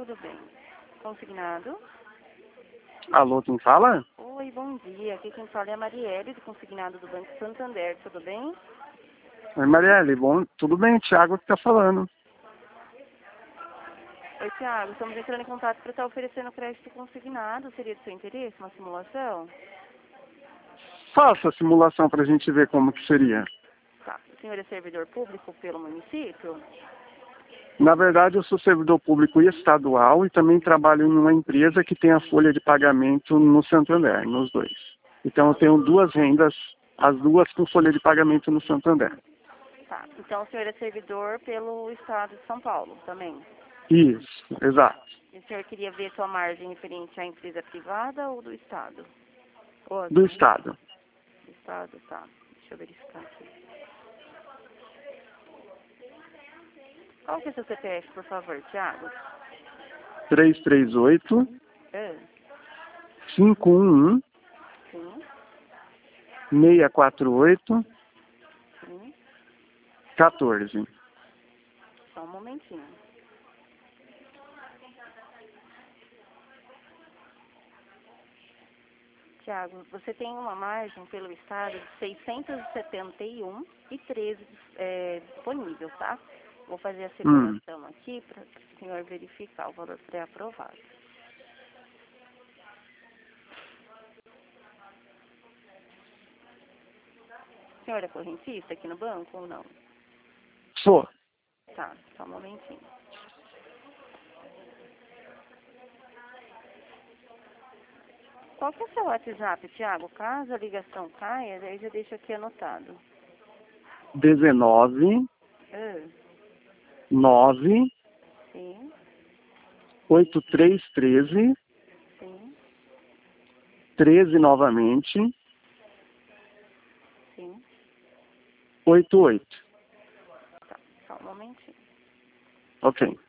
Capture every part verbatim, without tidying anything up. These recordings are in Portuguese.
tudo bem? Consignado? Alô, quem fala? Oi, bom dia. Aqui quem fala é a Marielle, do consignado do Banco Santander. Tudo bem? Oi, Marielle, bom, tudo bem? Thiago que tá falando. Oi, Thiago. Estamos entrando em contato para estar oferecendo crédito consignado. Seria de seu interesse uma simulação? Faça a simulação pra gente ver como que seria. Tá. O senhor é servidor público pelo município? Na verdade, eu sou servidor público e estadual e também trabalho em uma empresa que tem a folha de pagamento no Santander, nos dois. Então, eu tenho duas rendas, as duas com folha de pagamento no Santander. Tá. Então o senhor é servidor pelo estado de São Paulo também? Isso, exato. E o senhor queria ver sua margem referente à empresa privada ou do estado? Ou Do do Estado. estado, tá. Deixa eu verificar aqui. Qual que é o seu C P F, por favor, Thiago? três três oito, É. cinco um um, Sim, seis quatro oito, sim. um quatro. Só um momentinho. Tiago, você tem uma margem pelo estado de seiscentos e setenta e um e treze é, disponível, tá? Vou fazer a Hum. simulação aqui para o senhor verificar o valor pré-aprovado. O senhor é correntista aqui no banco ou não? Sou. Tá, só um momentinho. Qual que é o seu WhatsApp, Tiago? Caso a ligação caia, daí já deixo aqui anotado. dezenove, Ah, nove, sim, oito três um três, sim, treze novamente, sim. oito oito. Tá, só um momentinho. Ok.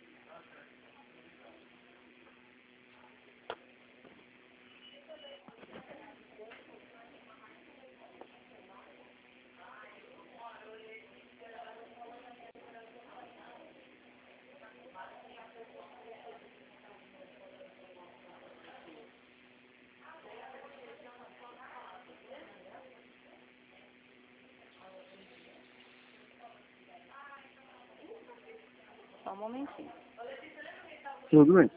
Só um momentinho. Tudo bem.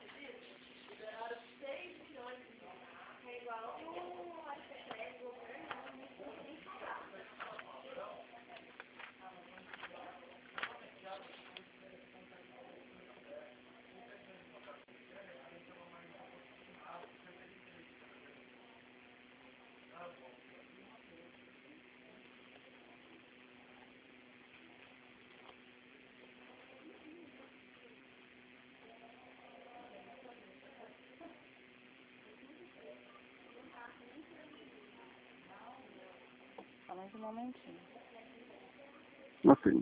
Só mais um momentinho. Ok.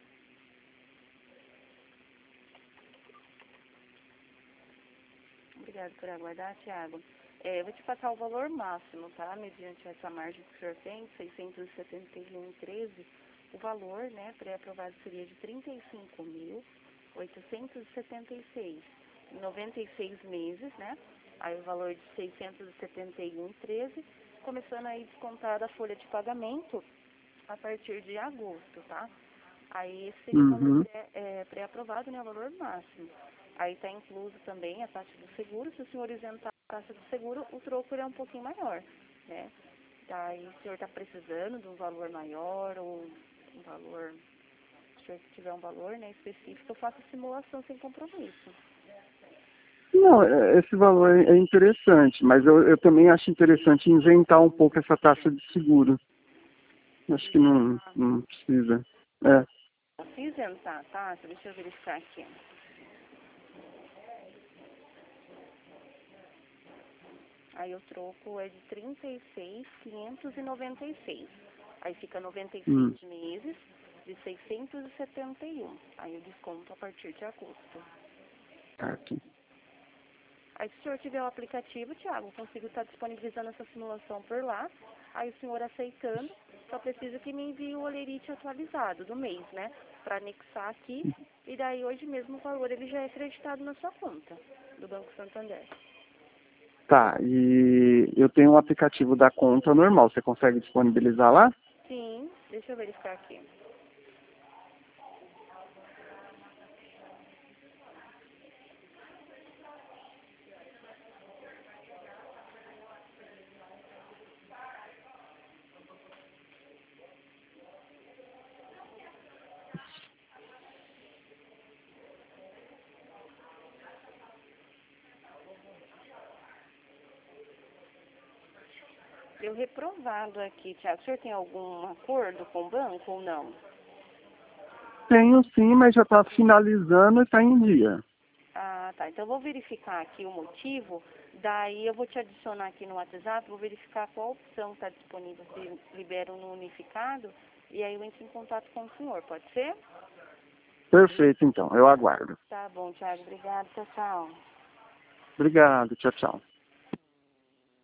Obrigada por aguardar, Tiago. É, eu vou te passar o valor máximo, tá? Mediante essa margem que o senhor tem, seiscentos e setenta e um vírgula treze, o valor, né, pré-aprovado seria de trinta e cinco mil, oitocentos e setenta e seis, em noventa e seis meses, né? Aí o valor de seiscentos e setenta e um vírgula treze, começando aí descontar da folha de pagamento a partir de agosto, tá? Aí esse seria o valor Uhum. pré- é, pré-aprovado, né, o valor máximo. Aí está incluso também a taxa do seguro. Se o senhor isentar a taxa do seguro, o troco é um pouquinho maior, né? Daí o senhor está precisando de um valor maior ou um valor, se o senhor tiver um valor, né, específico, eu faço a simulação sem compromisso. Não, é- esse valor é interessante, mas eu, eu também acho interessante inventar um pouco essa taxa de seguro. Acho que não, não precisa. É. Se isentar a taxa, deixa eu verificar aqui. Aí o troco é de trinta e seis mil quinhentos e noventa e seis. Aí fica noventa e Hum. seis meses de seiscentos e setenta e um. Aí eu desconto a partir de agosto. Tá aqui. Aí se o senhor tiver o aplicativo, Tiago, eu consigo estar disponibilizando essa simulação por lá. Aí o senhor aceitando, Só preciso que me envie o olerite atualizado do mês, né? Para anexar aqui. E daí hoje mesmo o valor ele já é acreditado na sua conta do Banco Santander. Tá, e eu tenho um aplicativo da conta normal, você consegue disponibilizar lá? Sim, deixa eu verificar aqui. Deu reprovado aqui, Tiago. O senhor tem algum acordo com o banco ou não? Tenho sim, mas já está finalizando e está em dia. Ah, tá. Então eu vou verificar aqui o motivo, daí eu vou te adicionar aqui no WhatsApp, vou verificar qual opção está disponível, se libera no unificado, e aí eu entro em contato com o senhor, pode ser? Perfeito, então, eu aguardo. Tá bom, Tiago. Obrigada. Tchau, tchau. Obrigado, tchau, tchau.